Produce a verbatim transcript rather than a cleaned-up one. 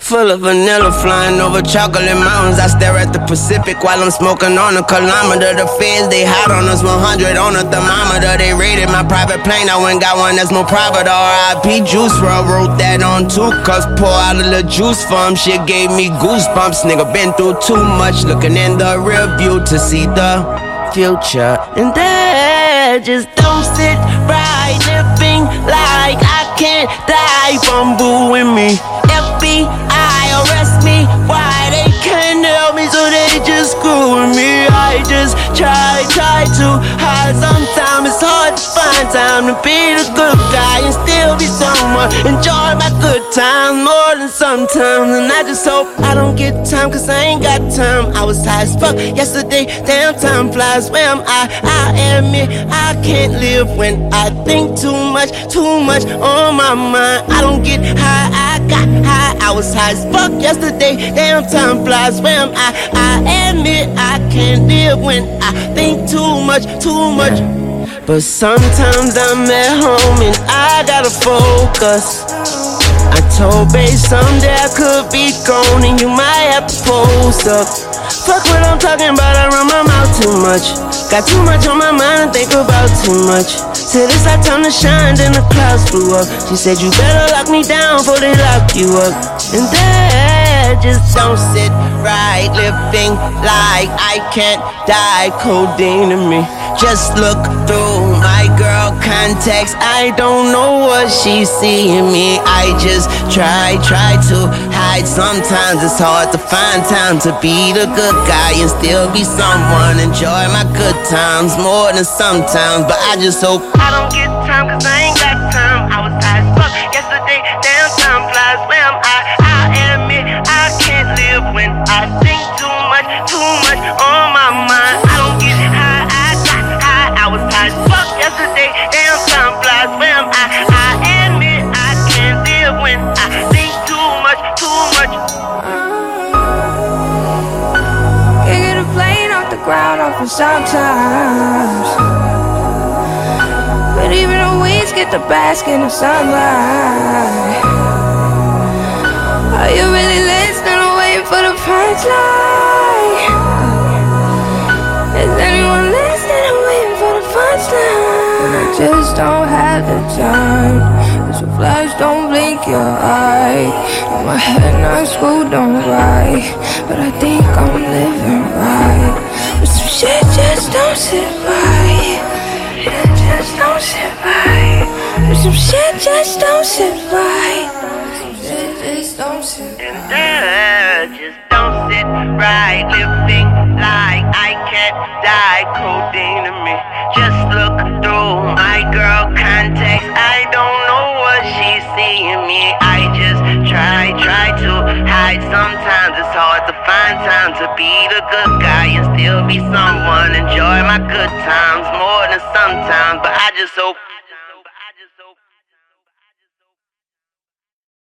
Full of vanilla, flying over chocolate mountains. I stare at the Pacific while I'm smoking on a kilometer. The feds, they hot on us, one hundred on a thermometer. They raided my private plane, I went got one that's more private. R I P Juice world, wrote that on two cups. Pour out a little juice for him, shit gave me goosebumps. Nigga been through too much, looking in the rear view to see the future. And that just don't sit right, living like I can't die from booing me. F B I arrest me, why they can't help me, so they just screwing me. I just try, try to hide. Sometimes it's hard to find time to be the good guy and still be someone. Enjoy my good times more than sometimes, and I just hope I don't get time, cause I ain't got time. I was high as fuck yesterday, damn time flies. Where am I? I admit I can't live when I think too much, too much on my mind. I don't get high, I got high. I was high as fuck yesterday, damn time flies. Where am I? I admit I can't live when I think too much, too much. But sometimes I'm at home and I gotta focus. I told babe someday I could be gone and you might have to post up. Fuck what I'm talking about, I run my mouth too much. Got too much on my mind, think about too much. Till it's our time to shine, then the clouds flew up. She said you better lock me down before they lock you up. And that just don't sit right, living like I can't die, codeine to me. Just look through my girl contacts, I don't know what she's seeing me. I just try, try to hide. Sometimes it's hard to find time to be the good guy and still be someone. Enjoy my good times more than sometimes, but I just hope I don't get time, cause I ain't got time. I was high as fuck yesterday, damn time flies. Where am I? I admit I can't live when I think too much, too much on my mind. I don't get high, I got high. I was high as fuck yesterday, damn time flies. Where am I? I admit I can't live when I think too much, too much. Can't get a plane off the ground often sometimes, but even the weeds get the bask in the sunlight. Are you really listening or waiting for the punchline? Is anyone listening or waiting for the punchline? I just don't have the time. It's a flash, don't blink your eye. In my head, not school, don't right, but I think I'm living right. But some shit just don't sit right. It just don't sit right. But some shit just don't sit right. Just don't sit right. And that just don't sit right, living like I can't die, codeine to me. Just look through my girl contacts, I don't know what she's seeing me. I just try, try to hide. Sometimes it's hard to find time to be the good guy and still be someone. Enjoy my good times more than sometimes, but I just hope